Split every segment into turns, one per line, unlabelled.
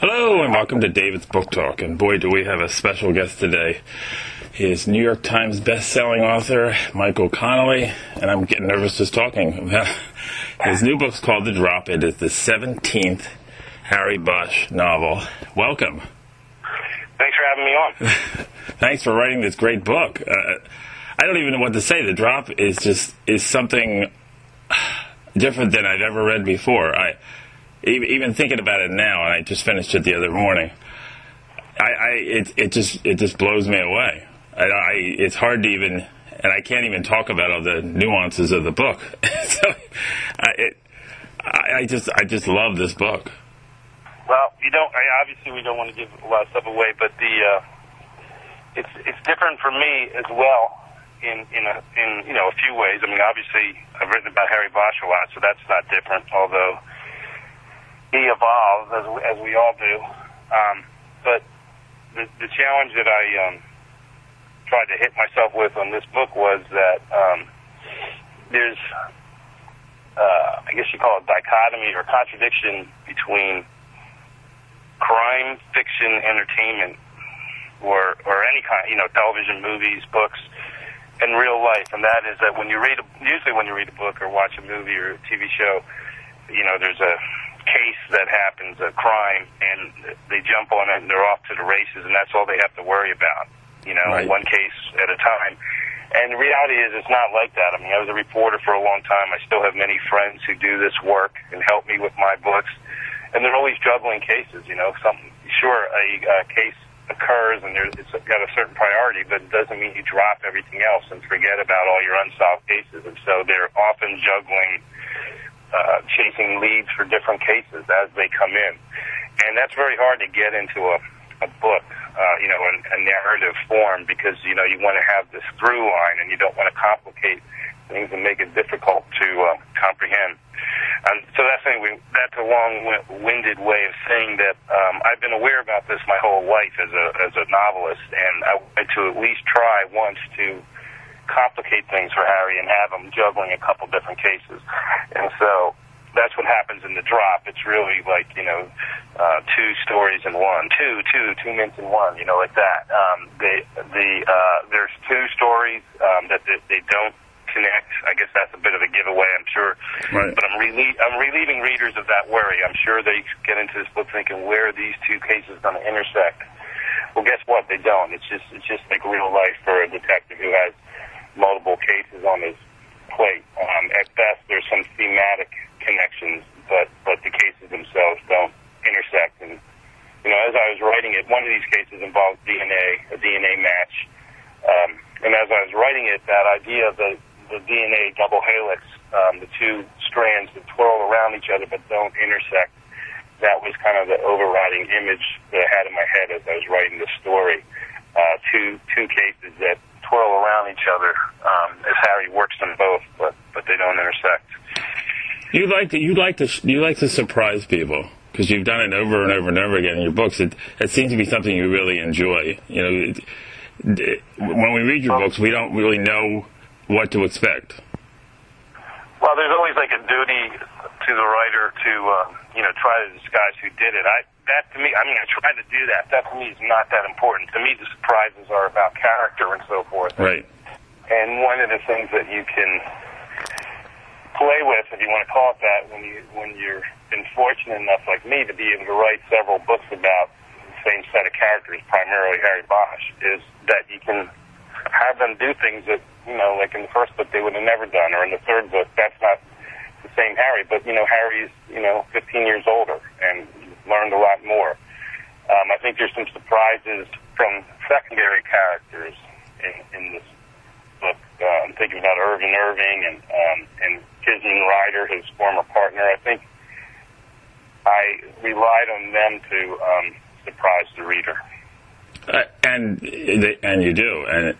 Hello and welcome to David's Book Talk, and boy do we have a special guest today. He is New York Times best-selling author Michael Connelly, and I'm getting nervous just talking. His new book's called The Drop. It is the 17th Harry Bosch novel. Welcome.
Thanks for having me on.
Thanks for writing this great book. I don't even know what to say. The Drop is something different than I've ever read before. Even thinking about it now, and I just finished it the other morning, it just blows me away. It's hard to even, and I can't even talk about all the nuances of the book. So I just love this book.
Well, obviously we don't want to give a lot of stuff away, but it's different for me as well in a few ways. I mean, obviously I've written about Harry Bosch a lot, so that's not different, although he evolves as we all do. But the challenge that I tried to hit myself with on this book was that there's, I guess you call it dichotomy or contradiction between crime fiction entertainment or any kind, television, movies, books, and real life. And that is that usually when you read a book or watch a movie or a TV show, there's a case that happens, a crime, and they jump on it and they're off to the races, and that's all they have to worry about,
Right.
One case at a time. And the reality is it's not like that. I mean, I was a reporter for a long time. I still have many friends who do this work and help me with my books, and they're always juggling cases, Sure, a case occurs and it's got a certain priority, but it doesn't mean you drop everything else and forget about all your unsolved cases. And so they're often juggling chasing leads for different cases as they come in. And that's very hard to get into a book, a narrative form, because, you want to have this through line and you don't want to complicate things and make it difficult to comprehend. So that's a long-winded way of saying that I've been aware about this my whole life as a novelist, and I wanted to at least try once to complicate things for Harry and have him juggling a couple different cases. And so that's what happens in The Drop. It's really like, two stories in one, two minutes in one, like that. There's two stories that they don't connect. I guess that's a bit of a giveaway, I'm sure.
Right.
But I'm relieving readers of that worry. I'm sure they get into this book thinking, where are these two cases going to intersect? Well, guess what? They don't. It's just like real life for a detective who has multiple cases on his plate. At best, there's some thematic connections, but the cases themselves don't intersect. And as I was writing it, one of these cases involved a DNA match. And as I was writing it, that idea of the DNA double helix, the two strands that twirl around each other but don't intersect, that was kind of the overriding image that I had in my head as I was writing the story. Two cases that twirl around each other as Harry works them both, but they don't intersect.
You like to surprise people, because you've done it over and over and over again in your books. It seems to be something you really enjoy. When we read your books, we don't really know what to expect.
Well, there's always like a duty to the writer to try to disguise who did it. That to me, I try to do that. That to me is not that important. To me, the surprises are about character and so forth.
Right.
And one of the things that you can play with, if you want to call it that, when you're been fortunate enough, like me, to be able to write several books about the same set of characters, primarily Harry Bosch, is that you can have them do things that, like in the first book they would have never done, or in the third book, that's not the same Harry, but, Harry's, 15 years older and learned a lot more. I think there's some surprises from secondary characters in this book. I'm thinking about Irving and Kisman Ryder, his former partner. I think I relied on them to surprise the reader.
And you do. And,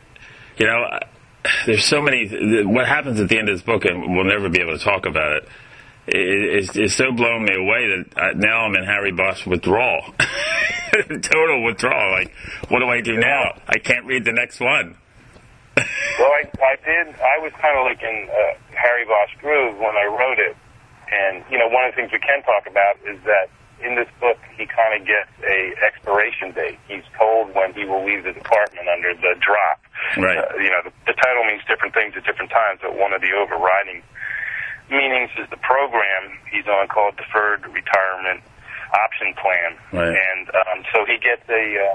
there's so many. What happens at the end of this book, and we'll never be able to talk about it, is so blown me away that now I'm in Harry Bosch withdrawal. Total withdrawal. Like, what do I do now? I can't read the next one.
Well, I did. I was kind of like in Harry Bosch groove when I wrote it. And, one of the things we can talk about is that in this book, he kind of gets expiration date. He's told when he will leave the department under the drop.
Right.
The title means different things at different times, but one of the overriding meanings is the program he's on called Deferred Retirement Option Plan.
Right.
And so he gets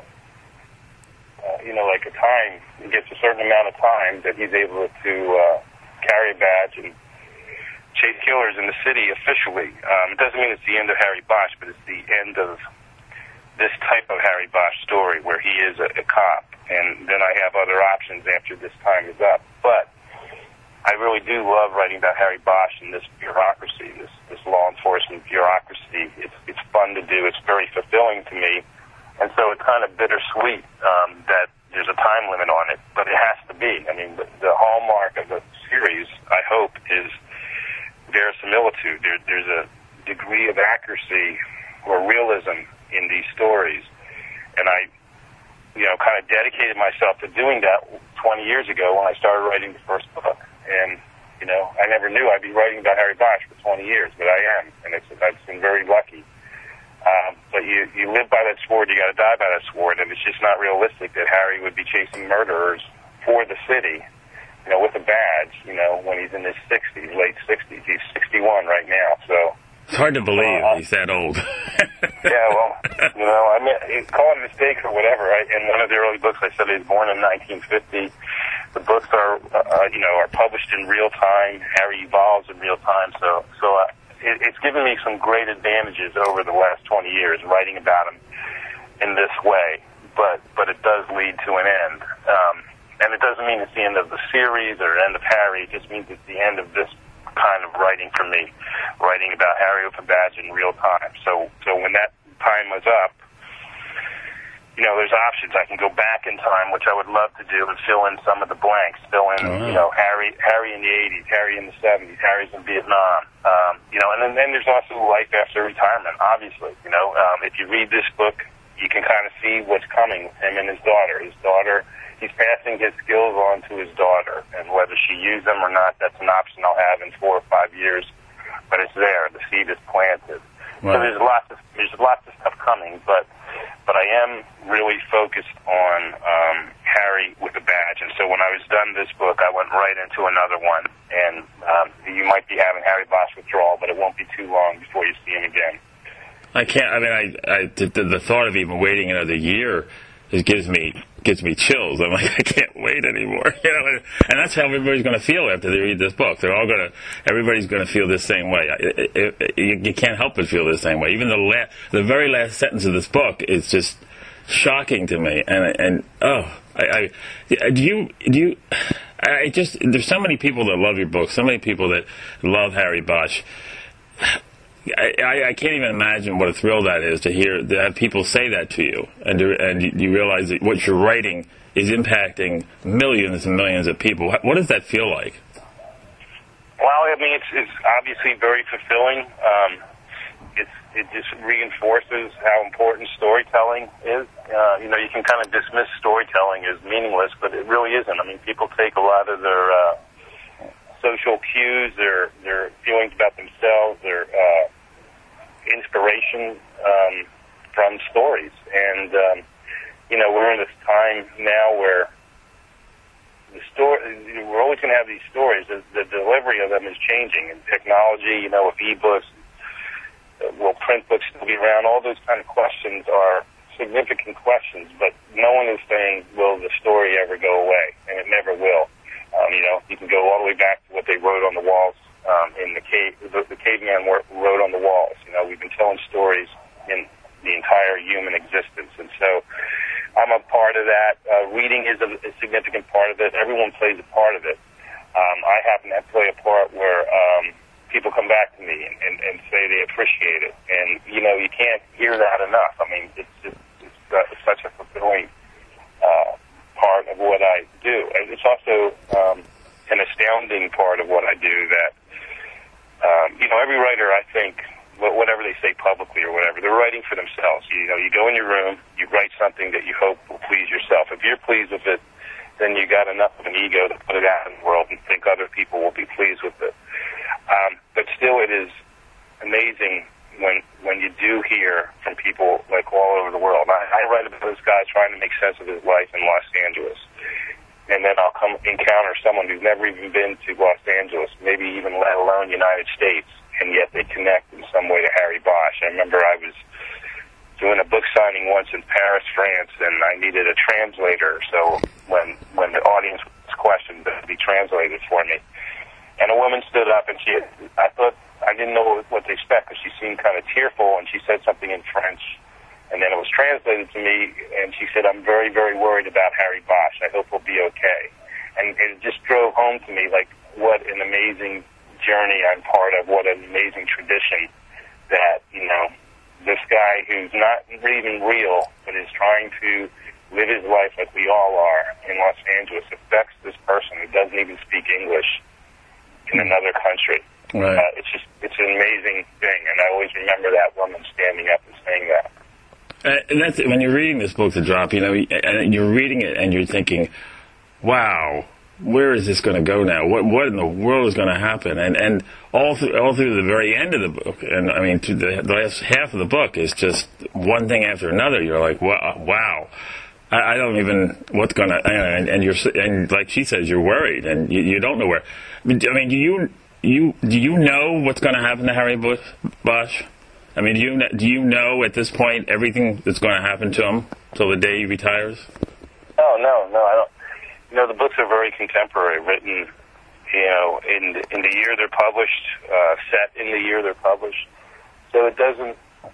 like a time. He gets a certain amount of time that he's able to carry a badge and chase killers in the city officially. It doesn't mean it's the end of Harry Bosch, but it's the end of this type of Harry Bosch story where he is a cop. And then I have other options after this time is up. But I really do love writing about Harry Bosch and this bureaucracy, this law enforcement bureaucracy. It's fun to do. It's very fulfilling to me. And so it's kind of bittersweet that there's a time limit on it, but it has to be. I mean, the hallmark of the series, I hope, is verisimilitude. There's a degree of accuracy or realism in these stories. And I, kind of dedicated myself to doing that 20 years ago when I started writing the first book. And, I never knew I'd be writing about Harry Bosch for 20 years, but I am. And I've been very lucky. But you live by that sword, you got to die by that sword, and it's just not realistic that Harry would be chasing murderers for the city, with a badge, when he's in his 60s, late 60s. He's 61 right now, so.
It's hard to believe he's that old.
Yeah, well, I mean, call it a mistake or whatever. In one of the early books, I said he was born in 1950. The books are published in real time. Harry evolves in real time, so it's given me some great advantages over the last 20 years writing about him in this way, but it does lead to an end. And it doesn't mean it's the end of the series or end of Harry. It just means it's the end of this kind of writing for me, writing about Harry with a badge in real time. So when that time was up, there's options. I can go back in time, which I would love to do, and fill in some of the blanks. Fill in, Harry in the 80s, Harry in the 70s, Harry's in Vietnam. And then there's also life after retirement, obviously. If you read this book, you can kind of see what's coming with him and his daughter. He's passing his skills on to his daughter, and whether she uses them or not, that's an option I'll have in 4 or 5 years. But it's there. The seed is planted. Right. So there's lots of stuff coming, but I am really focused on Harry with a badge. And so when I was done this book, I went right into another one. And you might be having Harry Bosch withdrawal, but it won't be too long before you see him again.
I can't. I mean, the thought of even waiting another year gives me chills. I'm like, I can't wait anymore. And that's how everybody's going to feel after they read this book. Everybody's going to feel the same way. You can't help but feel the same way. Even the very last sentence of this book is just shocking to me. There's so many people that love your book, so many people that love Harry Bosch. I can't even imagine what a thrill that is to have people say that to you, and you realize that what you're writing is impacting millions and millions of people. What does that feel like?
Well, I mean, it's obviously very fulfilling. It just reinforces how important storytelling is. You can kind of dismiss storytelling as meaningless, but it really isn't. I mean, people take a lot of their social cues, their feelings about themselves, their inspiration from stories. And, we're in this time now where we're always going to have these stories. The delivery of them is changing. And technology, with e-books, will print books still be around? All those kind of questions are significant questions, but no one is saying, will the story ever go away? And it never will. You can go all the way back to what they wrote on the walls in the cave. The caveman wrote on the walls. We've been telling stories in the entire human existence, and so I'm a part of that. Reading is a significant part of it. Everyone plays a part of it. I happen to play a part where people come back to me and say they appreciate it, and you can't hear that enough. I mean, it's such a fulfilling part of what I do. And it's also an astounding part of what I do that, every writer, I think, whatever they say publicly or whatever, they're writing for themselves. You go in your room, you write something that you hope will please yourself. If you're pleased with it, then you got enough of an ego to put it out in the world and think other people will be pleased with it. But still, it is amazing when you do hear from people like all over the world. I write about this guy trying to make sense of his life in Los Angeles, and then I'll come encounter someone who's never even been to Los Angeles, maybe even let alone United States, and yet they connect in some way to Harry Bosch. I remember I was doing a book signing once in Paris, France, and I needed a translator. So when the audience was questioned, to be translated for me. And a woman stood up, and I thought, I didn't know what to expect because she seemed kind of tearful, and she said something in French, and then it was translated to me, and she said, "I'm very, very worried about Harry Bosch. I hope he'll be okay." And it just drove home to me, like, what an amazing journey I'm part of, what an amazing tradition that, this guy who's not even real, but is trying to live his life like we all are in Los Angeles, affects this person who doesn't even speak English in another country.
Right.
It's an amazing thing, and I always remember that woman standing up and saying that.
And that's when you're reading this book, The Drop, and you're reading it and you're thinking, wow, where is this going to go now? What in the world is going to happen? And all through the very end of the book, and I mean, to the last half of the book is just one thing after another. You're like, wow. I don't even what's going to, and like she says, you're worried, and you don't know where. I mean, do you know what's going to happen to Harry Bosch? I mean, do you know at this point everything that's going to happen to him till the day he retires?
Oh, no, I don't. The books are very contemporary, written, in the year they're published, set in the year they're published. So it doesn't,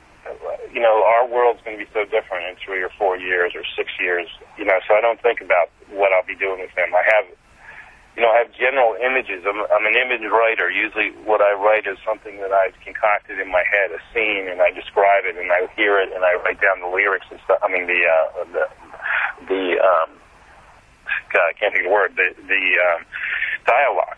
our world's going to be so different in 3 or 4 years or 6 years, so I don't think about what I'll be doing with him. I have general images. I'm an image writer. Usually what I write is something that I've concocted in my head, a scene, and I describe it, and I hear it, and I write down the lyrics and stuff. I mean, God, I can't think of the word, the dialogue,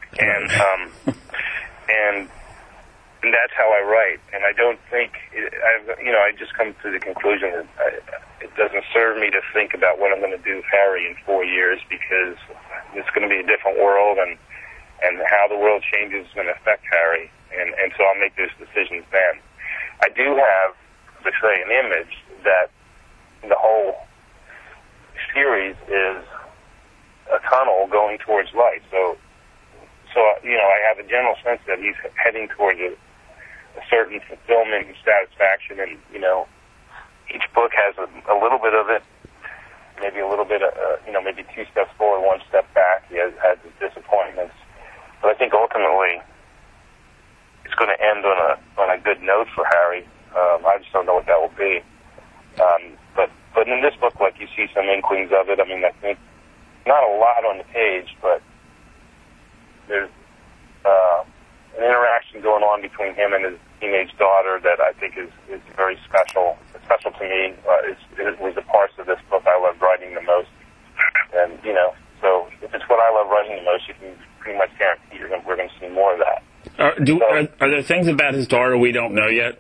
and that's how I write. And I don't think, I just come to the conclusion that it doesn't serve me to think about what I'm going to do with Harry in 4 years, because it's going to be a different world, and how the world changes is going to affect Harry, and so I'll make those decisions then. I do have, let's say, an image that the whole series is a tunnel going towards light. So I have a general sense that he's heading towards a certain fulfillment and satisfaction, and each book has a little bit of it, maybe a little bit of maybe 2 steps forward, 1 step back. He has his disappointments, but I think ultimately it's going to end on a good note for Harry. I just don't know what that will be. But in this book, like, you see some inklings of it. I mean, I think not a lot on the page, but there's an interaction going on between him and his teenage daughter that I think is very special. It's special to me. It was the parts of this book I loved writing the most. And, so if it's what I love writing the most, you can pretty much guarantee we're going to see more of that.
Are there things about his daughter we don't know yet?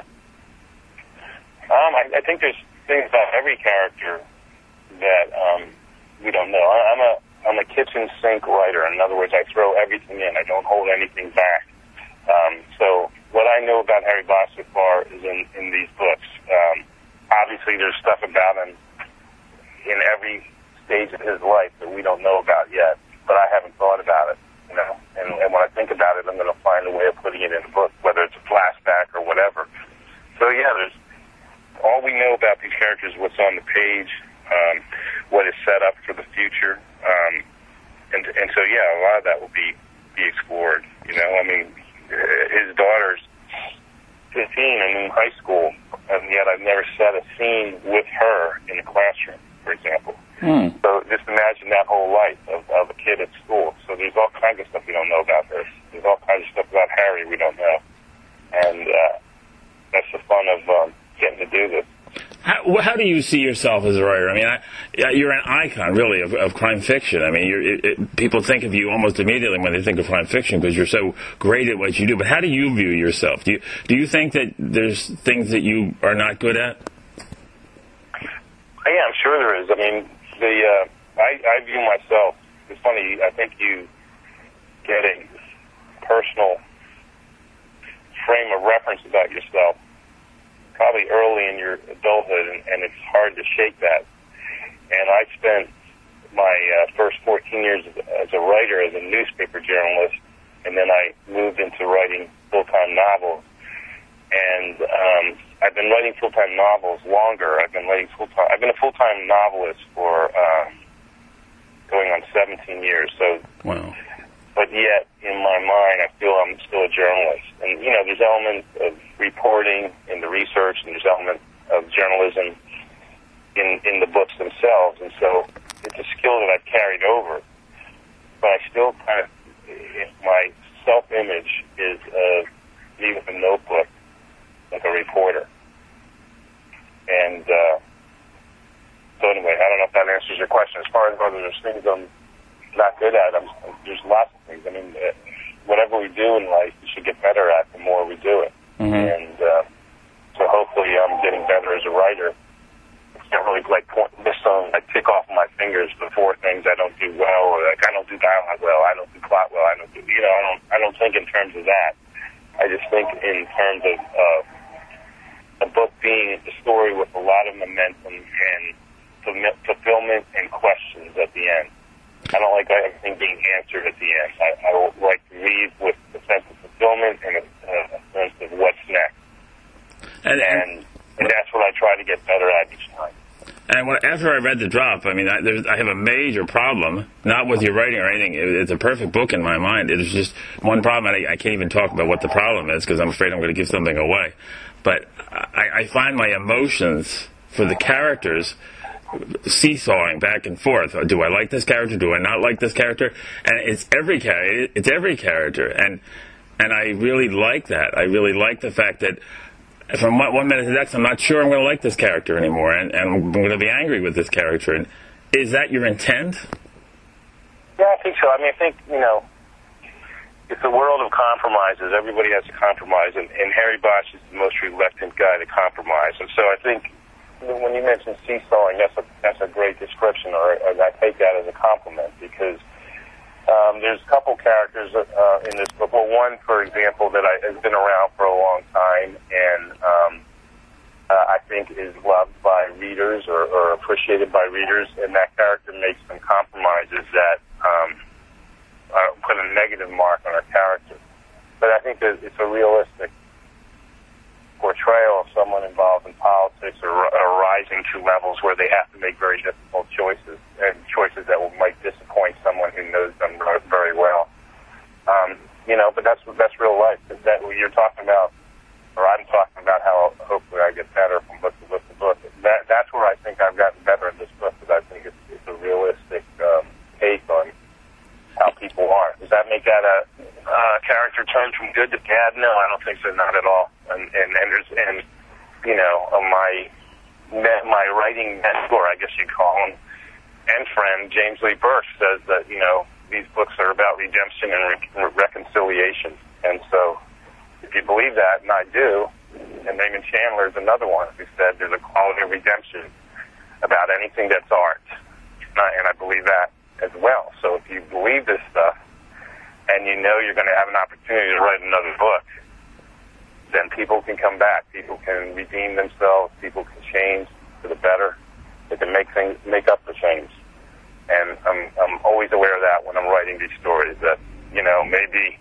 I think there's things about every character that we don't know. I'm a kitchen sink writer. In other words, I throw everything in. I don't hold anything back. So what I know about Harry Bosch so far is in these books. Obviously, there's stuff about him in every stage of his life that we don't know about yet, but I haven't thought about it. And when I think about it, I'm going to find a way of putting it in the book, whether it's a flashback or whatever. So yeah, there's all we know about these characters, what's on the page, what is set up for the future, and so yeah, a lot of that will be explored. I mean, his daughter's 15 and in high school, and yet I've never set a scene with her in a classroom, for example. So just imagine that whole life of a kid at school. So there's all kinds of stuff we don't know about this. There's all kinds of stuff about Harry we don't know, and that's the fun of getting to do this.
How do you see yourself as a writer? I mean, you're an icon, really, of crime fiction. I mean, people think of you almost immediately when they think of crime fiction because you're so great at what you do. But how do you view yourself? Do you think that there's things that you are not good at?
Yeah, I'm sure there is. I mean, I view myself. It's funny. I think you get a personal frame of reference about yourself probably early in your adulthood, and it's hard to shake that. And I spent my first 14 years as a writer, as a newspaper journalist, and then I moved into writing full-time novels. And I've been writing full-time novels longer. I've been a full-time novelist for going on 17 years. So,
wow.
But yet, in my mind, I feel I'm still a journalist. And, you know, there's elements of reporting in the research, and there's elements of journalism in the books themselves. And so it's a skill that I've carried over. But I still kind of, my self-image is me with a notebook, like a reporter. And so anyway, I don't know if that answers your question. As far as whether there's things I'm not good at, there's lots of things. I mean, whatever we do in life, we should get better at the more we do it.
Mm-hmm.
And so hopefully I'm getting better as a writer. I can't really I tick off my fingers before things I don't do well, or like I don't do dialogue well, I don't do plot well, I don't think in terms of that. I just think in terms of a book being a story with a lot of momentum and fulfillment and questions at the end. I don't like everything being answered at the end. I like to leave with a sense of fulfillment and a sense of what's next. And that's what I try to get better at each time.
And after I read The Drop, I mean, I have a major problem, not with your writing or anything. It's a perfect book in my mind. It's just one problem, and I can't even talk about what the problem is because I'm afraid I'm going to give something away. But I find my emotions for the characters seesawing back and forth. Do I like this character? Do I not like this character? And it's every character, and I really like that. I really like the fact that from one minute to the next, I'm not sure I'm going to like this character anymore, and I'm going to be angry with this character. And is that your intent?
Yeah, I think so. I mean, I think, you know, it's a world of compromises. Everybody has to compromise, and Harry Bosch is the most reluctant guy to compromise. And so I think when you mentioned seesawing, that's a great description, or I take that as a compliment, because there's a couple characters in this book. Well, one, for example, that has been around for a long time, and I think is loved by readers or appreciated by readers, and that character makes some compromises that put a negative mark on our character. But I think that it's a realistic portrayal of someone involved in politics or rising to levels where they have to make very difficult choices, and choices that might disappoint someone who knows them very well. You know, but that's real life. That you're talking about, or I'm talking about how hopefully I get better from book to book to book. That's where I think I've gotten better in this book, because I think it's a realistic take on how people are. Does that make that a character turn from good to bad? No, I don't think so. Not at all. And you know, my writing mentor, I guess you'd call him, and friend James Lee Burke says that, you know, these books are about redemption and reconciliation. And so, if you believe that, and I do, and Raymond Chandler is another one who said there's a quality of redemption about anything that's art, and I believe that as well. So if you believe this stuff, and you know you're going to have an opportunity to write another book, then people can come back. People can redeem themselves. People can change for the better. They can make up for change. And I'm always aware of that when I'm writing these stories. That, you know, maybe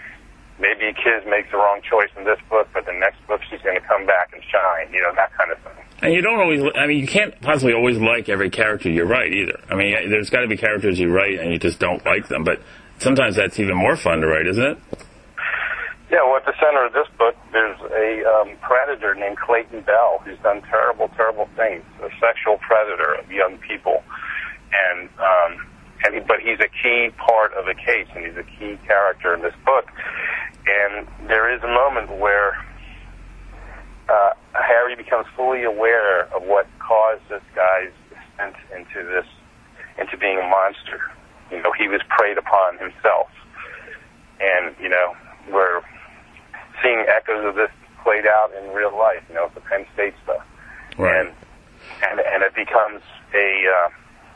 Kiz makes the wrong choice in this book, but the next book she's going to come back and shine. You know, that kind of thing.
And you don't always. I mean, you can't possibly always like every character you write either. I mean, there's got to be characters you write and you just don't like them. But sometimes that's even more fun to write, isn't it?
Yeah, well, at the center of this book, there's a predator named Clayton Bell who's done terrible, terrible things, a sexual predator of young people. But he's a key part of the case, and he's a key character in this book. And there is a moment where Harry becomes fully aware of what caused this guy's descent into being a monster. You know, he was preyed upon himself. And, you know, we're seeing echoes of this played out in real life, you know, the Penn State stuff.
Right.
And it becomes a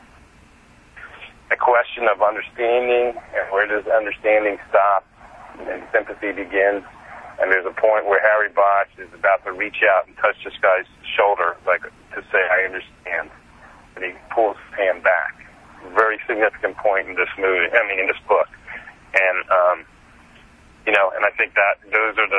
question of understanding, and where does understanding stop and sympathy begins. And there's a point where Harry Bosch is about to reach out and touch this guy's shoulder, like to say, I understand. And he pulls his hand back. Very significant point in this movie, in this book. And, and I think that those are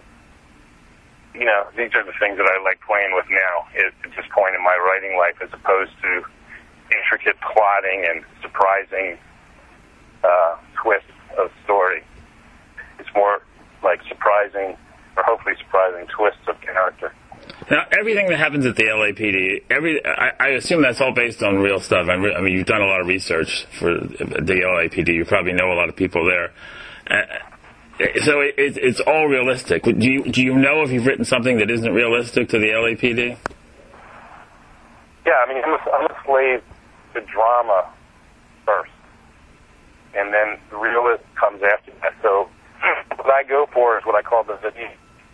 these are the things that I like playing with now at this point in my writing life, as opposed to intricate plotting and surprising twists of story. It's more like surprising, or hopefully surprising, twists of character.
Now, everything that happens at the LAPD, I assume that's all based on real stuff. I mean, you've done a lot of research for the LAPD. You probably know a lot of people there. So it's all realistic. Do you know if you've written something that isn't realistic to the LAPD?
Yeah, I mean, I'm a slave to drama first, and then the realist comes after that. So what I go for is what I call the veneer.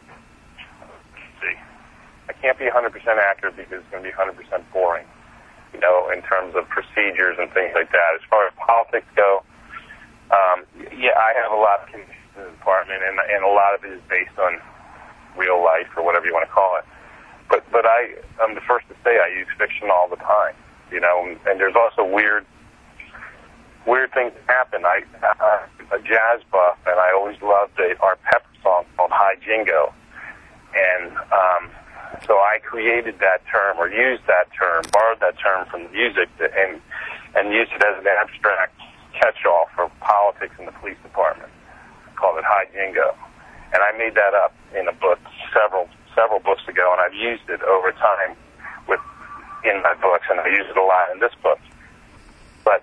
I can't be 100% accurate because it's going to be 100% boring, in terms of procedures and things like that. As far as politics go, I have a lot of connections in the department, and a lot of it is based on real life, or whatever you want to call it. But I'm the first to say I use fiction all the time, and there's also weird things that happen. I'm a jazz buff, and I always loved our Pepper song called Hi Jingo. And so I created that term, or used that term, borrowed that term from the music, and used it as an abstract catch-all for politics in the police department. Called it Hi Jingo. And I made that up in a book several books ago, and I've used it over time in my books, and I use it a lot in this book. But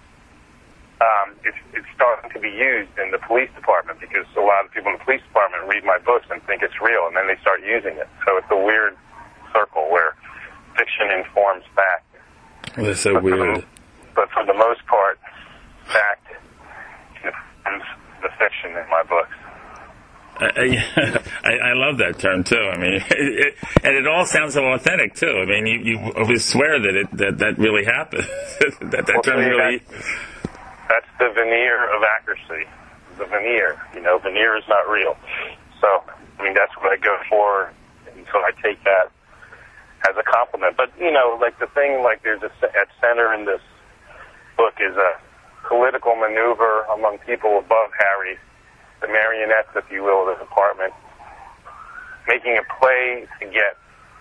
it's starting to be used in the police department, because a lot of people in the police department read my books and think it's real, and then they start using it. So it's a weird circle where fiction informs fact.
That's so weird.
But for the most part, fact informs the fiction in my books.
I love that term too. I mean, and it all sounds so authentic too. I mean, you always swear that really happened. that term really.
That's the veneer of accuracy. The veneer, veneer is not real. So, I mean, that's what I go for, and so I take that as a compliment. But like the thing, like there's at center in this book is a political maneuver among people above Harry, the marionettes, if you will, of the department, making a play to get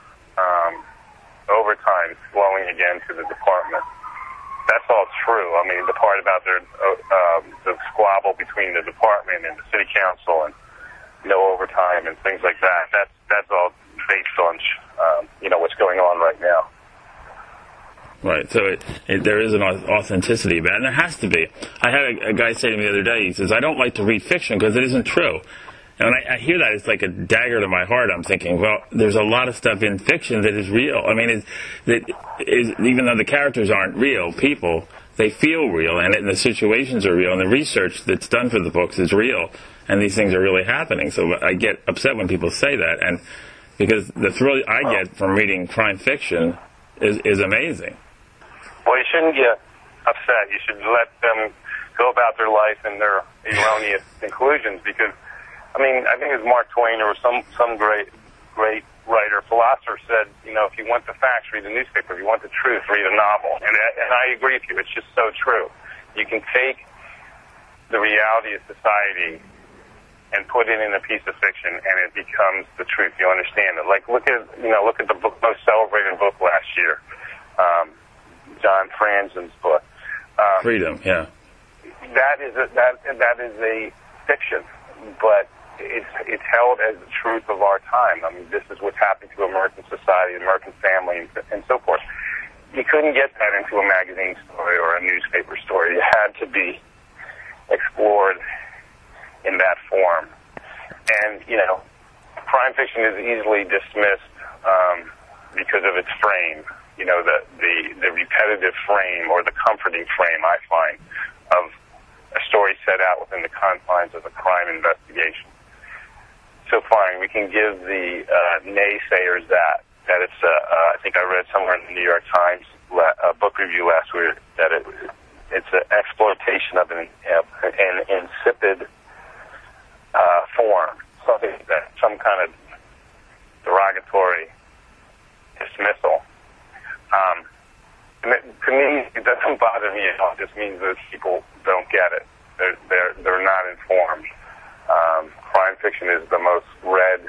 overtime flowing again to the department. That's all true. I mean, the part about the squabble between the department and the city council and no overtime and things like that, that's all based on, what's going on right now.
Right, so there is an authenticity about it, and there has to be. I had a guy say to me the other day, he says, I don't like to read fiction because it isn't true. And when I hear that, it's like a dagger to my heart. I'm thinking, well, there's a lot of stuff in fiction that is real. I mean, even though the characters aren't real people, they feel real, and the situations are real, and the research that's done for the books is real, and these things are really happening. So I get upset when people say that, and because the thrill I get from reading crime fiction is amazing.
Well, you shouldn't get upset. You should let them go about their life and their erroneous conclusions, because I think it was Mark Twain or some great writer, philosopher said, if you want the facts, read the newspaper. If you want the truth, read a novel. And I agree with you. It's just so true. You can take the reality of society and put it in a piece of fiction, and it becomes the truth. You understand it. Like look at the most celebrated book last year, John Franzen's book,
Freedom. Yeah.
That is a fiction, but it's held as the truth of our time. I mean, this is what's happening to American society, American family, and so forth. You couldn't get that into a magazine story or a newspaper story. It had to be explored in that form. And, crime fiction is easily dismissed because of its frame, the repetitive frame or the comforting frame, I find, of a story set out within the confines of a crime investigation. So fine, we can give the naysayers that it's, I think I read somewhere in the New York Times book review last week that it's an exploitation of an insipid form. something that some kind of derogatory dismissal. And to me, it doesn't bother me at all. It just means those people don't get it. They're not informed. Crime fiction is the most read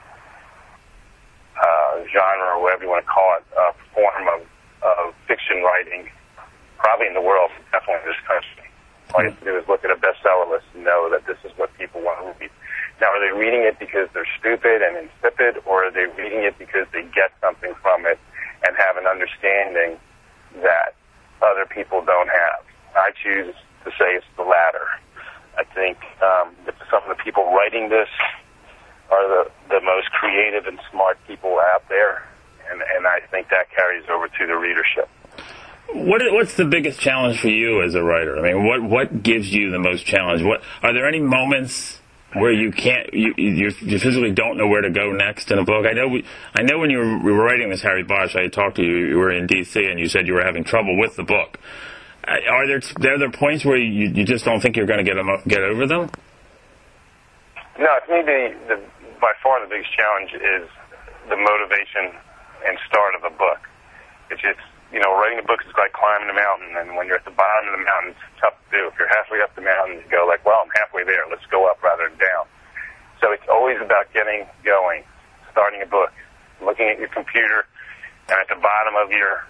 genre, or whatever you want to call it, form of fiction writing, probably in the world, definitely in this country. All you have to do is look at a bestseller list and know that this is what people want to read. Now, are they reading it because they're stupid and insipid, or are they reading it because they get something from it and have an understanding that other people don't have? I choose to say it's the latter. I think that some of the people writing this are the most creative and smart people out there, and I think that carries over to the readership.
What's the biggest challenge for you as a writer? I mean, what gives you the most challenge? Are there any moments where you can't, you physically don't know where to go next in a book? I know when we were writing this Harry Bosch, I had talked to you. You were in D.C. and you said you were having trouble with the book. Are there points where you just don't think you're going to get over them?
No, to me, by far the biggest challenge is the motivation and start of a book. It's just, writing a book is like climbing a mountain, and when you're at the bottom of the mountain, it's tough to do. If you're halfway up the mountain, you go like, well, I'm halfway there. Let's go up rather than down. So it's always about getting going, starting a book, looking at your computer, and at the bottom of your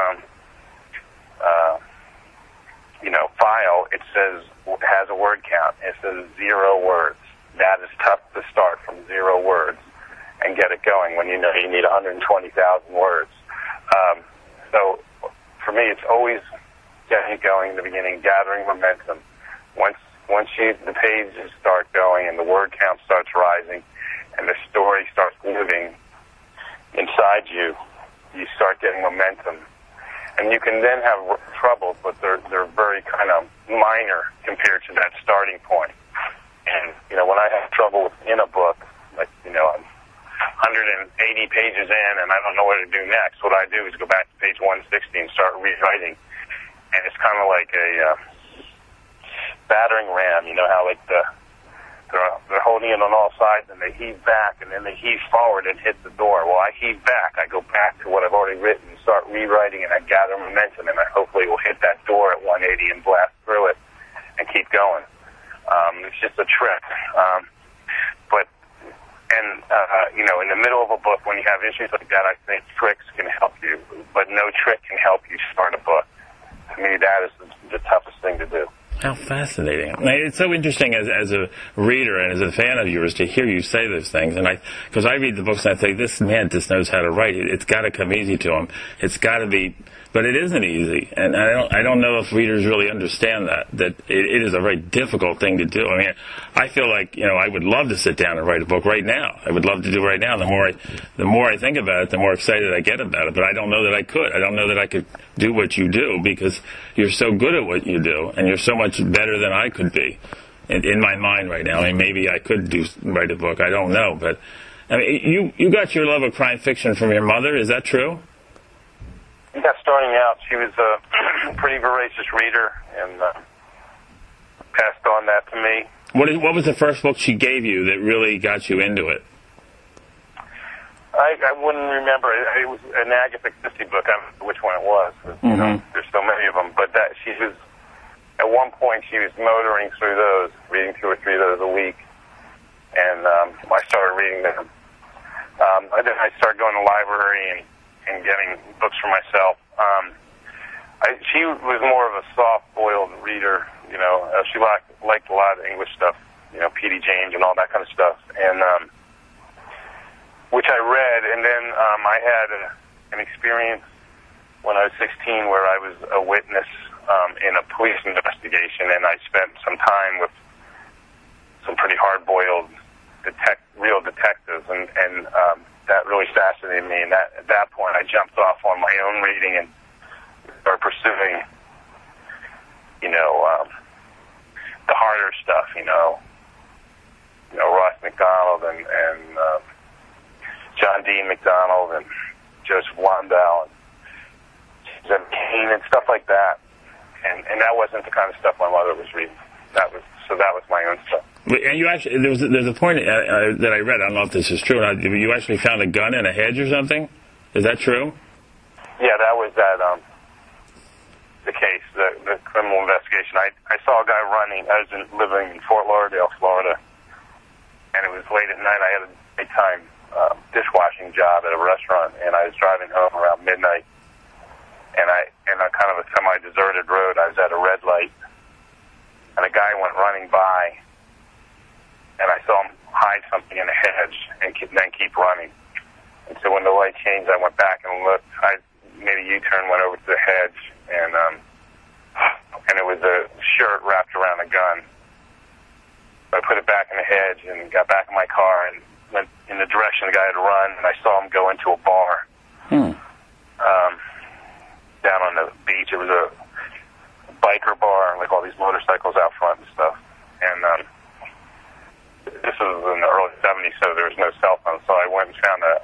file, it has a word count. It says 0 words. That is tough to start from 0 words and get it going when you know you need 120,000 words. So for me, it's always getting it going in the beginning, gathering momentum. Once the pages start going and the word count starts rising and the story starts moving inside you, you start getting momentum. And you can then have trouble, but they're very kind of minor compared to that starting point. And, when I have trouble in a book, like, I'm 180 pages in and I don't know what to do next, what I do is go back to page 160 and start rewriting. And it's kind of like a battering ram, how like they're holding it on all sides and they heave back and then they heave forward and hit the door. Well, I heave back, I go back to what I've already written and start rewriting, and I gather momentum, and I hopefully will hit that door at 180 and blast through it and keep going. It's just a trick. In the middle of a book, when you have issues like that, I think tricks can help you, but no trick can help you start a book. To me, that is the toughest thing to do.
How fascinating. It's so interesting as a reader and as a fan of yours to hear you say those things. And because I read the books and I think, this man just knows how to write. It's got to come easy to him. It's got to be, but it isn't easy. And I don't know if readers really understand that it is a very difficult thing to do. I mean, I feel like, I would love to sit down and write a book right now. I would love to do it right now. The more I think about it, the more excited I get about it. But I don't know that I could. I don't know that I could do what you do, because you're so good at what you do and you're so much better than I could be in my mind right now. I mean, maybe I could write a book. I don't know. But I mean, you got your love of crime fiction from your mother. Is that true?
Yeah, starting out, she was a pretty voracious reader and passed on that to me.
What was the first book she gave you that really got you into it?
I wouldn't remember. It was an Agatha Christie book. I don't know which one it was. There's so many of them. But at one point, she was motoring through those, reading 2 or 3 of those a week. And I started reading them. Then I started going to the library and getting books for myself. She was more of a soft-boiled reader. She liked a lot of English stuff, P.D. James and all that kind of stuff. And which I read, and then I had an experience when I was 16 where I was a witness in a police investigation, and I spent some time with some pretty hard-boiled real detectives, and that really fascinated me. And at that point, I jumped off on my own reading and started pursuing, the harder stuff, Ross McDonald and John Dean McDonald and Joseph Wandel and Zeb Kane and stuff like that. And that wasn't the kind of stuff my mother was reading. That was my own stuff.
And you actually, there's a point that I read, I don't know if this is true, you actually found a gun in a hedge or something? Is that true?
Yeah, that was the case, the criminal investigation. I saw a guy running. I was living in Fort Lauderdale, Florida, and it was late at night. I had a daytime dishwashing job at a restaurant, and I was driving home around midnight, and on kind of a semi-deserted road, I was at a red light, and a guy went running by, and I saw him hide something in a hedge and then keep running. And so when the light changed, I went back and looked. I made a U-turn, went over to the hedge, and it was a shirt wrapped around a gun. So I put it back in the hedge and got back in my car and went in the direction the guy had run, and I saw him go into a bar down on the beach. It was a biker bar, like all these motorcycles out front and stuff. And this was in the early 70s, so there was no cell phone. So I went and found a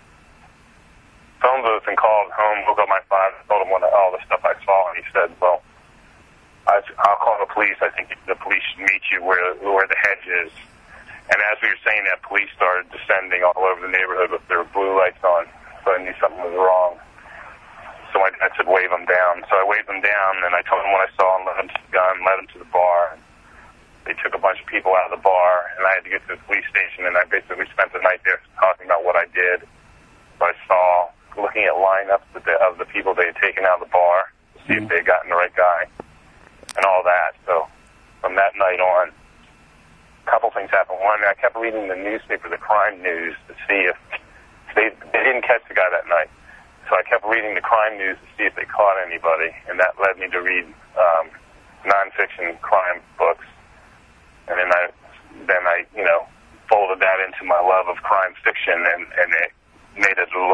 phone booth and called home, woke up my father, told him all the stuff I saw, and he said, well, I'll call the police. I think the police should meet you where the hedge is. And as we were saying that, police started descending all over the neighborhood with their blue lights on, so I knew something was wrong. So my dad said, wave them down. So I waved them down, and I told him what I saw and led him to the gun, led him to the bar. They took a bunch of people out of the bar, and I had to get to the police station, and I basically spent the night there talking about what I did, what I saw, looking at lineups of the people they had taken out of the bar to see if they had gotten the right guy, and all that. So from that night on, a couple things happened. One, I kept reading the newspaper, the crime news, to see if they didn't catch the guy that night. So I kept reading the crime news to see if they caught anybody, and that led me to read nonfiction crime books. And then I folded that into my love of crime fiction, and it made it a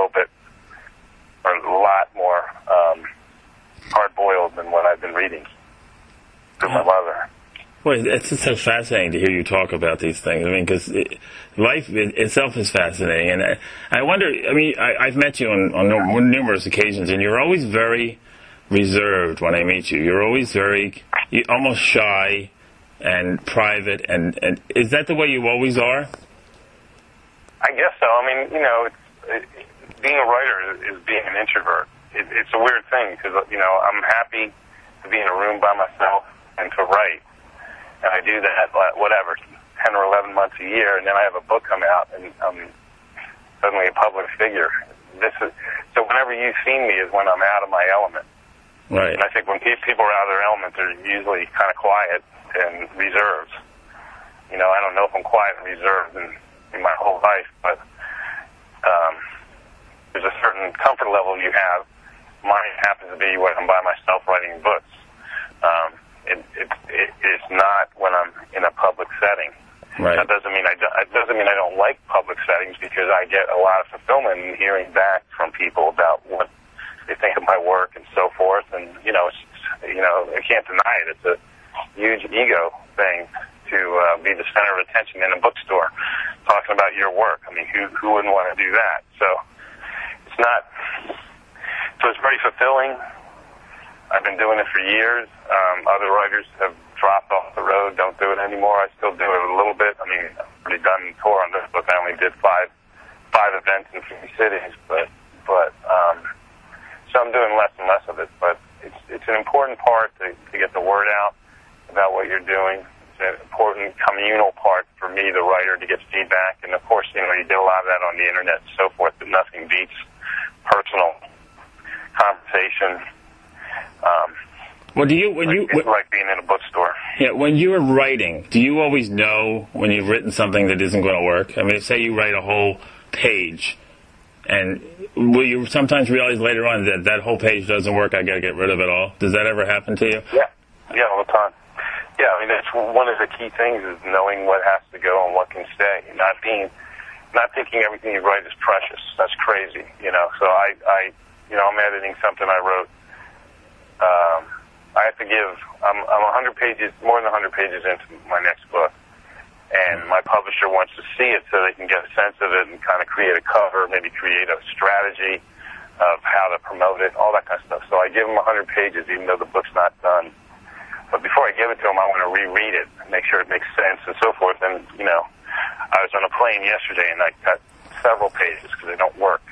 lot more hard-boiled than what I've been reading through my mother.
Well, it's just so fascinating to hear you talk about these things. I mean, because life itself is fascinating. And I wonder, I've met you on numerous occasions, and you're always very reserved when I meet you. You're always almost shy and private. And is that the way you always are?
I guess so. Being a writer is being an introvert. It's a weird thing because, I'm happy to be in a room by myself and to write. And I do that, 10 or 11 months a year, and then I have a book come out, and I'm suddenly a public figure. So whenever you've seen me is when I'm out of my element.
Right.
And I think when people are out of their element, they're usually kind of quiet and reserved. I don't know if I'm quiet and reserved in my whole life, but there's a certain comfort level you have. Mine happens to be when I'm by myself writing books. It's not when I'm in a public setting.
Right.
That doesn't mean I don't like public settings, because I get a lot of fulfillment in hearing back from people about what they think of my work and so forth. And I can't deny it. It's a huge ego thing to be the center of attention in a bookstore, talking about your work. Who wouldn't want to do that? So it's very fulfilling. I've been doing it for years. Other writers have dropped off the road, don't do it anymore. I still do it a little bit. I've already done a tour on this book. I only did five events in 3 cities, but so I'm doing less and less of it. But it's an important part to get the word out about what you're doing. It's an important communal part for me, the writer, to get feedback. And of course, you did a lot of that on the internet and so forth, but nothing beats personal conversation.
Well,
it's like being in a bookstore.
Yeah, when you're writing, do you always know when you've written something that isn't going to work? Say you write a whole page, and will you sometimes realize later on that whole page doesn't work, I got to get rid of it all? Does that ever happen to you?
Yeah, all the time. Yeah, that's one of the key things, is knowing what has to go and what can stay. Not thinking everything you write is precious. That's crazy, So I'm editing something I wrote. I have to give. I'm 100 pages, more than 100 pages into my next book, and my publisher wants to see it so they can get a sense of it and kind of create a cover, maybe create a strategy of how to promote it, all that kind of stuff. So I give them 100 pages, even though the book's not done. But before I give it to them, I want to reread it and make sure it makes sense and so forth. And, I was on a plane yesterday, and I cut several pages because they don't work.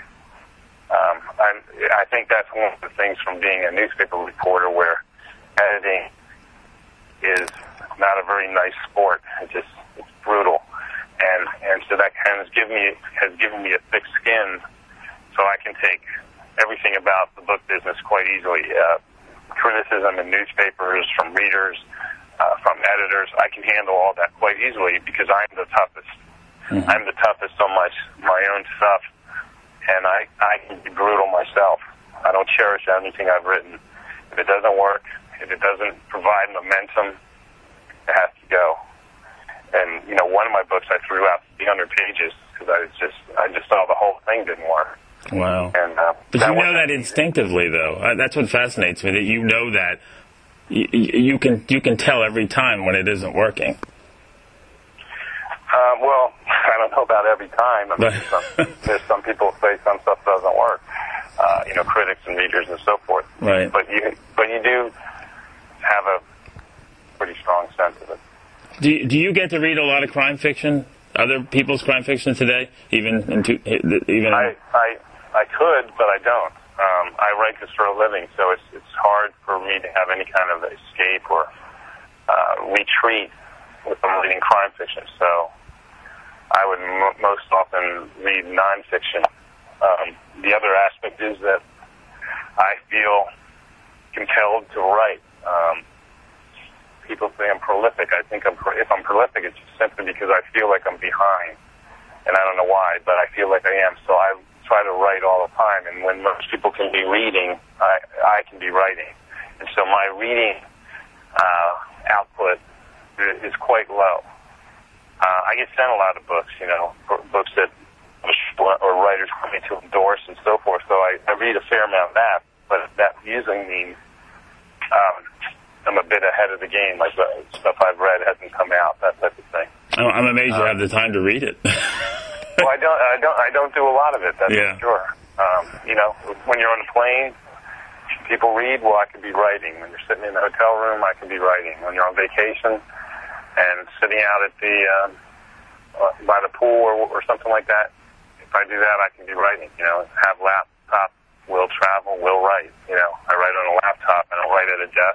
I think that's one of the things from being a newspaper reporter where editing is not a very nice sport. It's brutal. And so that kind of has given me a thick skin so I can take everything about the book business quite easily. Criticism in newspapers, from readers, from editors, I can handle all that quite easily because I'm the toughest. Mm-hmm. I'm the toughest on my own stuff, and I can be brutal myself. I don't cherish anything I've written. If it doesn't work, if it doesn't provide momentum, it has to go. And, one of my books I threw out 300 pages because I just saw the whole thing didn't work.
Wow.
And,
but you know that instinctively, though. That's what fascinates me, that you know that you can tell every time when it isn't working.
Well, I don't know about every time. I mean, there's some people say some stuff doesn't work. Critics and readers and so forth.
Right.
But you do have a pretty strong sense of it.
Do you get to read a lot of crime fiction, other people's crime fiction today? I could, but I don't. I write this for a living, so it's hard for me to have any kind of escape or retreat with reading crime fiction. So I would most often read nonfiction. The other aspect is that I feel compelled to write. People say I'm prolific. I think if I'm prolific, it's just simply because I feel like I'm behind, and I don't know why, but I feel like I am. So I try to write all the time, and when most people can be reading, I can be writing. And so my reading output is quite low. I get sent a lot of books, books that or writers want me to endorse and so forth. So I read a fair amount of that, but that usually means I'm a bit ahead of the game. Like the stuff I've read hasn't come out, that type of thing. I'm amazed you have the time to read it.
Well, I don't do a lot of it. That's for sure. When you're on a plane, people read. Well, I could be writing. When you're sitting in the hotel room, I can be writing. When you're on vacation and sitting out at the by the pool or something like that, if I do that, I can be writing. Have laptop, will travel, will write. I write on a laptop. I don't write at a desk.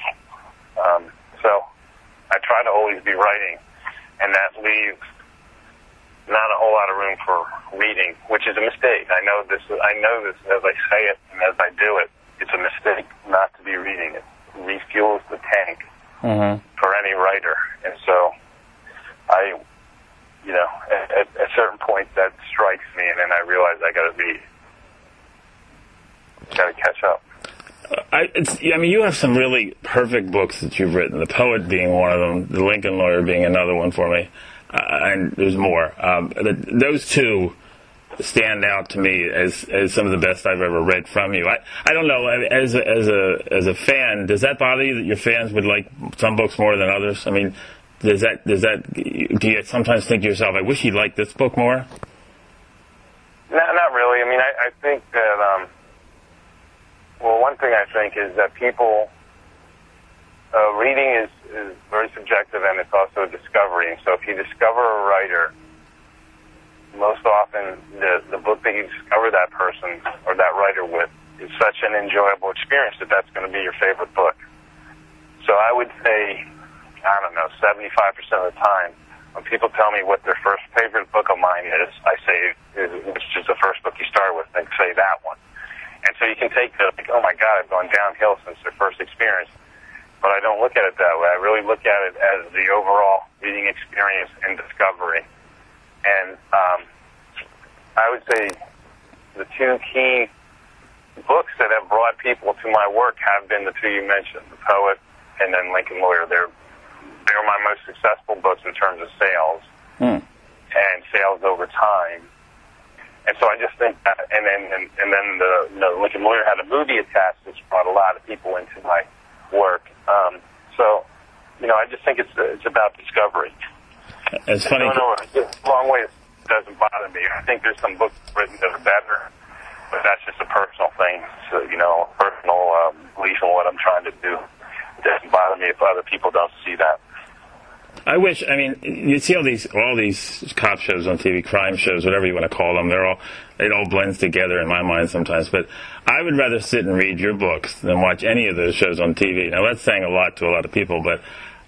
So I try to always be writing, and that leaves not a whole lot of room for reading, which is a mistake. I know this as I say it and as I do it. It's a mistake not to be reading. It refuels the tank for any writer. And so at certain points that strikes me, and then I realize I got to catch up.
You have some really perfect books that you've written. The Poet being one of them, The Lincoln Lawyer being another one for me, and there's more. Those two stand out to me as some of the best I've ever read from you. I don't know, as a fan, does that bother you that your fans would like some books more than others? I mean, do you sometimes think to yourself, I wish he liked this book more?
Not really. I mean, I think that. Well, one thing I think is that people, reading is very subjective, and it's also a discovery. And so if you discover a writer, most often the book that you discover that person or that writer with is such an enjoyable experience that that's going to be your favorite book. So I would say, 75% of the time, when people tell me what their first favorite book of mine is, I say, which is the first book you start with, they say that one. And so you can take oh my God, I've gone downhill since their first experience. But I don't look at it that way. I really look at it as the overall reading experience and discovery. And I would say the two key books that have brought people to my work have been the two you mentioned, The Poet and then Lincoln Lawyer. They're my most successful books in terms of sales and sales over time. And so I just think that, and then the Lincoln Lawyer had a movie attached, which brought a lot of people into my work. I just think it's about discovery.
It's funny.
It's a long way. It doesn't bother me. I think there's some books written that are better, but that's just a personal thing. So, personal belief in what I'm trying to do. it doesn't bother me if other people don't see that.
I wish. I mean, you see all these cop shows on TV, crime shows, whatever you want to call them. It all blends together in my mind sometimes. But I would rather sit and read your books than watch any of those shows on TV. Now that's saying a lot to a lot of people, but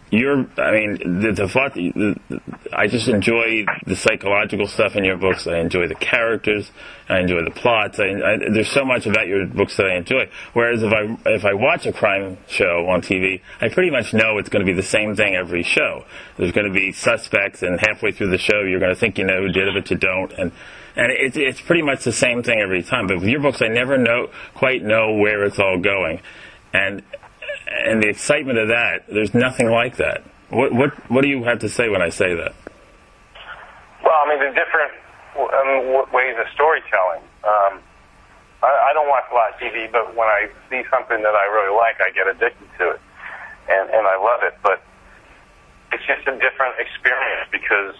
I just enjoy the psychological stuff in your books. I enjoy the characters. I enjoy the plots. There's so much about your books that I enjoy. Whereas if I watch a crime show on TV, I pretty much know it's going to be the same thing every show. There's going to be suspects, and halfway through the show, you're going to think you know who did it, but you don't. And it's pretty much the same thing every time. But with your books, I never quite know where it's all going. And the excitement of that, there's nothing like that. What do you have to say when I say that?
Well, I mean, the different ways of storytelling. I don't watch a lot of TV, but when I see something that I really like, I get addicted to it, and I love it. But it's just a different experience because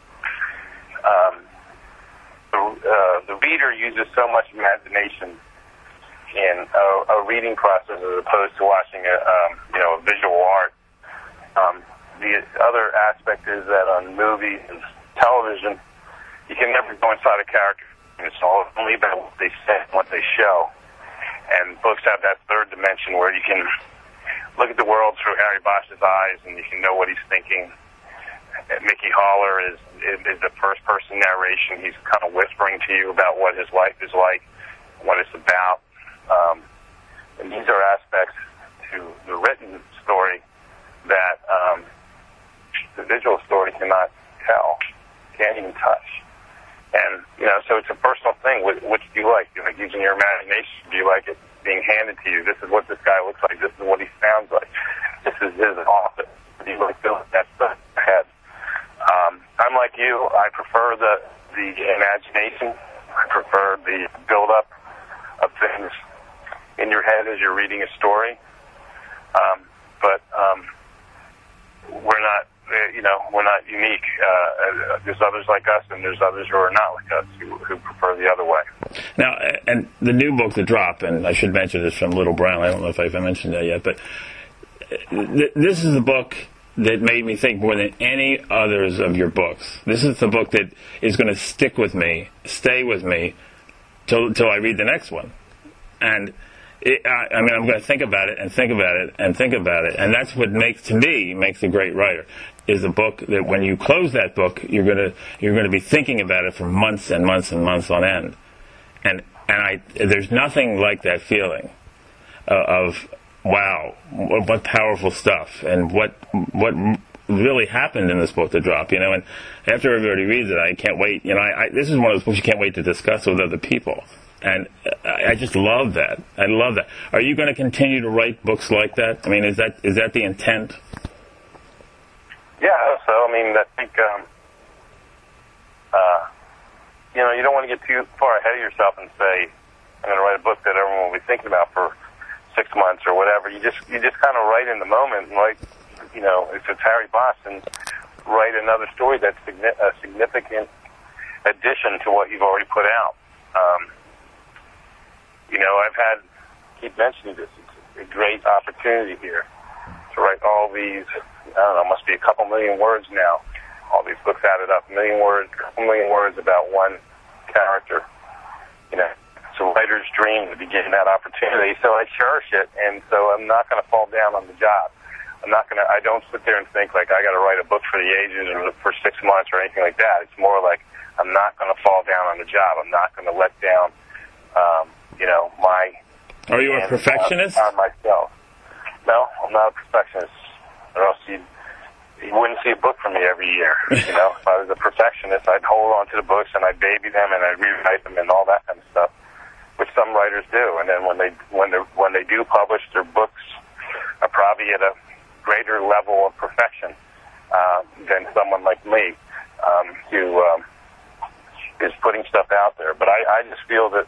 the reader uses so much imagination in a reading process as opposed to watching a visual art. The other aspect is that on movies and television, you can never go inside a character. It's all only about what they say and what they show. And books have that third dimension where you can look at the world through Harry Bosch's eyes and you can know what he's thinking. Mickey Haller is the first-person narration. He's kind of whispering to you about what his life is like, what it's about. And these are aspects to the written story that the visual story cannot tell, can't even touch. And, so it's a personal thing. Which do you like? Do you like using your imagination? Do you like it being handed to you? This is what this guy looks like. This is what he sounds like. This is his office. Do you like feeling that stuff in your head? I'm like you. I prefer the imagination. I prefer the build-up of things in your head as you're reading a story. But we're not unique. There's others like us, and there's others who are not like us who prefer the other way.
Now, and the new book, The Drop, and I should mention this from Little Brown. I don't know if I've mentioned that yet, but this is the book that made me think more than any others of your books. This is the book that is going to stick with me, stay with me, till I read the next one. And I'm going to think about it and think about it and think about it, and that's what makes a great writer. Is a book that when you close that book, you're going to be thinking about it for months and months and months on end. And there's nothing like that feeling of wow, what powerful stuff, and what really happened in this book, The Drop. And after everybody reads it, I can't wait. This is one of those books you can't wait to discuss with other people. And I just love that. I love that. Are you going to continue to write books like that? I mean, is that the intent?
Yeah, so, I think, you don't want to get too far ahead of yourself and say, I'm going to write a book that everyone will be thinking about for 6 months or whatever. You just kind of write in the moment, and if it's Harry Bosch, and write another story that's a significant addition to what you've already put out. Keep mentioning this, it's a great opportunity here to write all these, must be a couple million words now. All these books added up, couple million words about one character. It's a writer's dream to be given that opportunity, so I cherish it, and so I'm not going to fall down on the job. I don't sit there and think like I got to write a book for the ages or for 6 months or anything like that. It's more like I'm not going to fall down on the job. I'm not going to let down, my...
Are you a perfectionist?
On myself. No, I'm not a perfectionist. Or else you wouldn't see a book from me every year. If I was a perfectionist, I'd hold on to the books and I'd baby them and I'd rewrite them and all that kind of stuff, which some writers do. And then when they do publish, their books are probably at a greater level of perfection than someone like me who is putting stuff out there. But I just feel that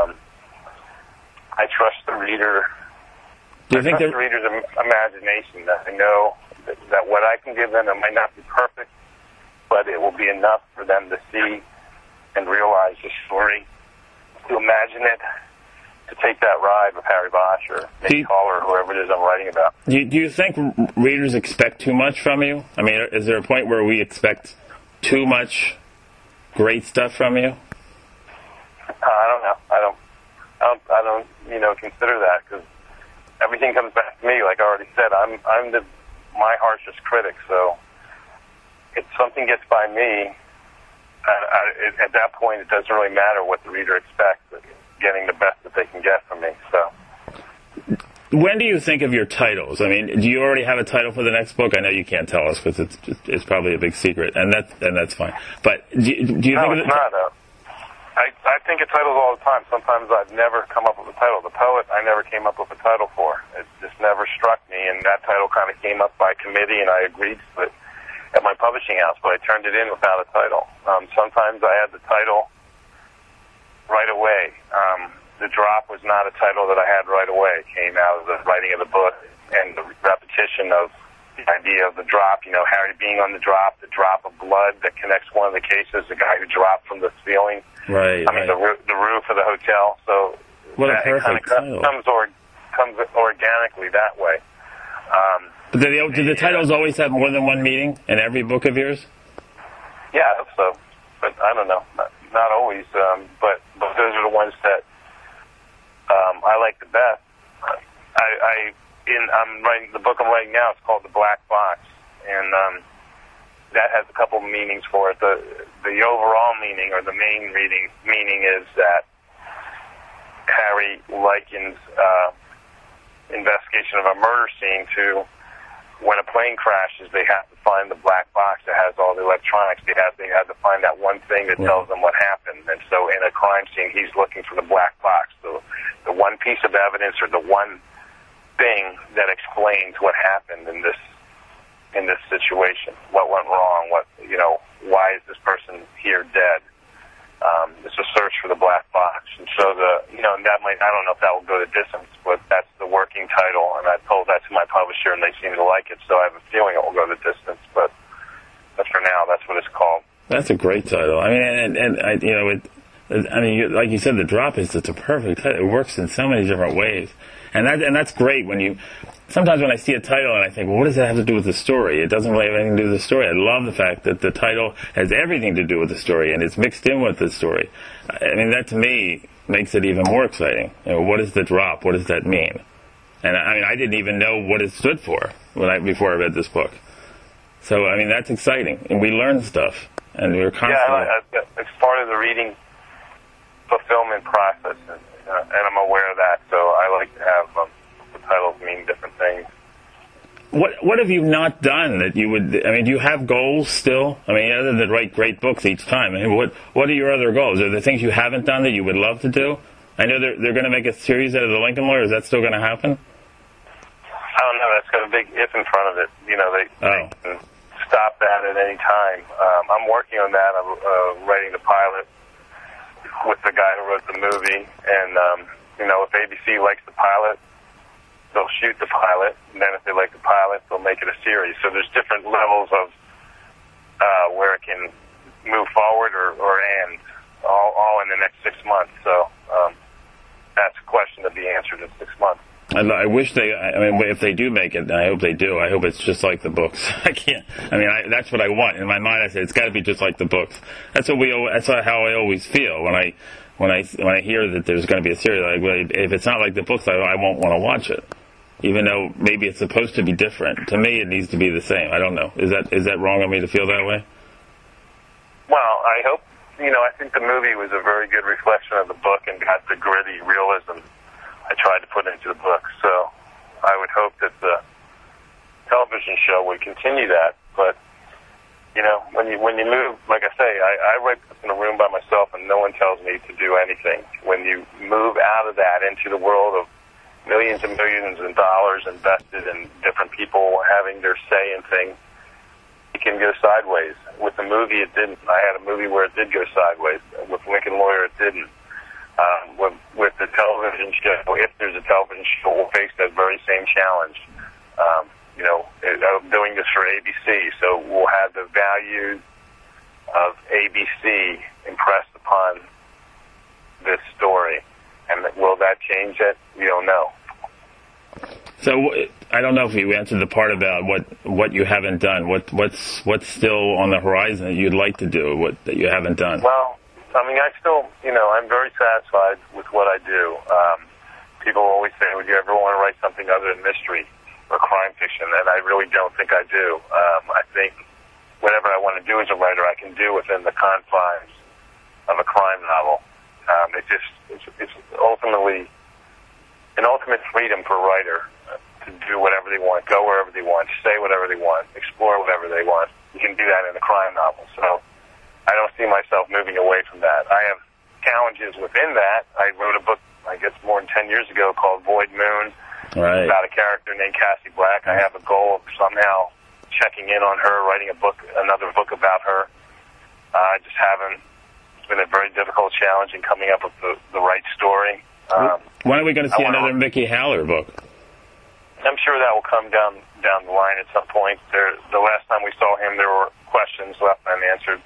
I trust the reader.
Do you think
the reader's imagination, that they know that what I can give them, it might not be perfect, but it will be enough for them to see and realize the story, to imagine it, to take that ride with Harry Bosch or Nate Caller or whoever it is I'm writing about.
Do you think readers expect too much from you? I mean, is there a point where we expect too much great stuff from you?
I don't know. I don't consider that, because everything comes back to me. Like I already said, I'm my harshest critic. So if something gets by me, at that point, it doesn't really matter what the reader expects. Getting the best that they can get from me. So,
when do you think of your titles? I mean, do you already have a title for the next book? I know you can't tell us because it's probably a big secret, and that's fine. But do you think?
No, it's not. I think of titles all the time. Sometimes I've never come up with a title. The Poet, I never came up with a title for. It just never struck me, and that title kind of came up by committee, and I agreed to it at my publishing house, but I turned it in without a title. Sometimes I had the title right away. The Drop was not a title that I had right away. It came out of the writing of the book and the repetition of the idea of the drop. You know, Harry being on the drop of blood that connects one of the cases, the guy who dropped from the ceiling.
Right.
I mean, the roof of the hotel. So
what a perfect title.
Comes organically that way.
But do the titles always have more than one meaning in every book of yours?
Yeah, I hope so. But I don't know. Not always. But those are the ones that I like the best. I'm writing the book I'm writing now. It's called The Black Box, and that has a couple of meanings for it. The overall meaning, or the main meaning, is that Harry likens investigation of a murder scene to when a plane crashes. They have to find the black box that has all the electronics. They have to find that one thing that tells them what happened. And so in a crime scene, he's looking for the black box, the one piece of evidence or the one thing that explains what happened in this situation. What went wrong? Why is this person here dead? It's a search for the black box. And so that might, I don't know if that will go the distance, but that's the working title, and I told that to my publisher, and they seem to like it, so I have a feeling it will go the distance, but for now, that's what it's called. That's
a great title. I mean, like you said, The Drop it's a perfect title. It works in so many different ways. And that's great sometimes when I see a title and I think, well, what does that have to do with the story? It doesn't really have anything to do with the story. I love the fact that the title has everything to do with the story and it's mixed in with the story. I mean, that to me makes it even more exciting. What is The Drop? What does that mean? And I didn't even know what it stood for before I read this book. So, I mean, that's exciting. And we learn stuff. And we're constantly...
Yeah, it's part of the reading fulfillment process. And I'm aware of that, so I like to have the titles mean different things.
What have you not done that you would... I mean, do you have goals still? I mean, other than write great books each time, I mean, what are your other goals? Are there things you haven't done that you would love to do? I know they're going to make a series out of The Lincoln Lawyer. Is that still going to happen?
I don't know. That's got a big if in front of it. They can stop that at any time. I'm working on that. I'm writing the pilot with the guy who wrote the movie, and if ABC likes the pilot, they'll shoot the pilot, and then if they like the pilot, they'll make it a series. So there's different levels of where it can move forward or end, all in the next 6 months. So that's a question to be answered in 6 months.
I wish if they do make it, and I hope they do, I hope it's just like the books. That's what I want. In my mind, I say it's got to be just like the books. That's how I always feel when I hear that there's going to be a series. Like, well, if it's not like the books, I won't want to watch it. Even though maybe it's supposed to be different. To me, it needs to be the same. I don't know. Is that wrong of me to feel that way?
Well, I hope, I think the movie was a very good reflection of the book and got the gritty realism I tried to put into the book. So I would hope that the television show would continue that. But, when you move, like I say, I write this in a room by myself and no one tells me to do anything. When you move out of that into the world of millions and millions of dollars invested in different people having their say in things, it can go sideways. With the movie, it didn't. I had a movie where it did go sideways. With Lincoln Lawyer, it didn't. With the television show, if there's a television show, we'll face that very same challenge. I'm doing this for ABC, so we'll have the values of ABC impressed upon this story. And will that change it? We don't know.
So I don't know if you answered the part about what you haven't done. What's still on the horizon that you'd like to do, that you haven't done?
Well, I mean, I still, I'm very satisfied with what I do. People always say, would you ever want to write something other than mystery or crime fiction? And I really don't think I do. I think whatever I want to do as a writer, I can do within the confines of a crime novel. It's ultimately an ultimate freedom for a writer to do whatever they want, go wherever they want, say whatever they want, explore whatever they want. You can do that in a crime novel. So I don't see myself moving away from that. I have challenges within that. I wrote a book, I guess, more than 10 years ago called Void Moon,
right,
about a character named Cassie Black. I have a goal of somehow checking in on her, writing another book about her. I just haven't. It's been a very difficult challenge in coming up with the right story.
When are we going to see another Mickey Haller book?
I'm sure that will come down the line at some point. The last time we saw him, there were questions left unanswered.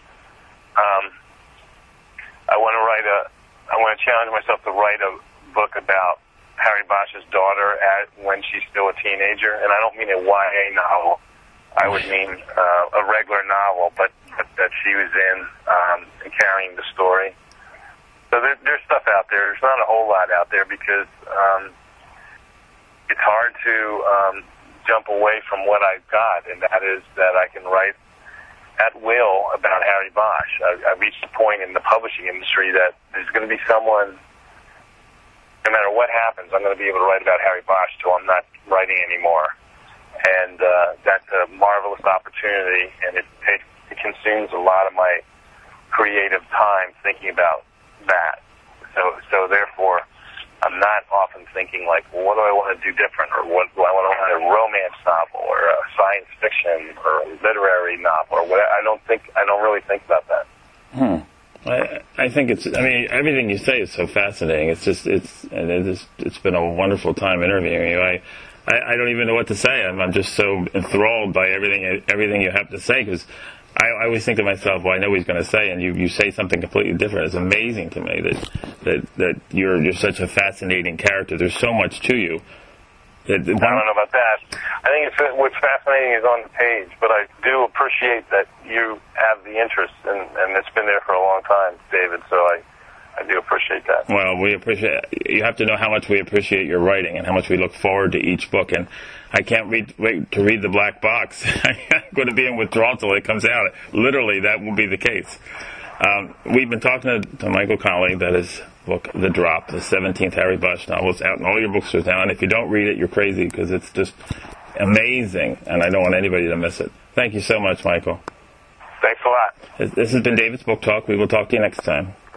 I want to challenge myself to write a book about Harry Bosch's daughter when she's still a teenager, and I don't mean a YA novel. I would mean a regular novel, but that she was in and carrying the story. So there's stuff out there. There's not a whole lot out there because it's hard to jump away from what I've got, and that is that I can write at will about Harry Bosch. I've reached a point in the publishing industry that there's going to be someone, no matter what happens, I'm going to be able to write about Harry Bosch till I'm not writing anymore. And that's a marvelous opportunity, and it consumes a lot of my creative time thinking about that. So therefore, I'm not often thinking like, well, what do I want to do different, or what do I want to write, a romance novel, or a science fiction, or a literary novel, or what? I don't really think about that.
I think everything you say is so fascinating. It's been a wonderful time interviewing you. I don't even know what to say. I'm just so enthralled by everything you have to say, because I always think to myself, well, I know what he's going to say, and you say something completely different. It's amazing to me that you're such a fascinating character. There's so much to you.
I don't know about that. I think what's fascinating is on the page, but I do appreciate that you have the interest, and it's been there for a long time, David, so I do appreciate that.
Well, you have to know how much we appreciate your writing and how much we look forward to each book. And I can't wait to read The Black Box. I'm going to be in withdrawal till it comes out. Literally, that will be the case. We've been talking to Michael Connelly, that is book, The Drop, the 17th Harry Bosch novel. It's out in all your bookstores now. And if you don't read it, you're crazy, because it's just amazing. And I don't want anybody to miss it. Thank you so much, Michael.
Thanks a lot.
This has been David's Book Talk. We will talk to you next time.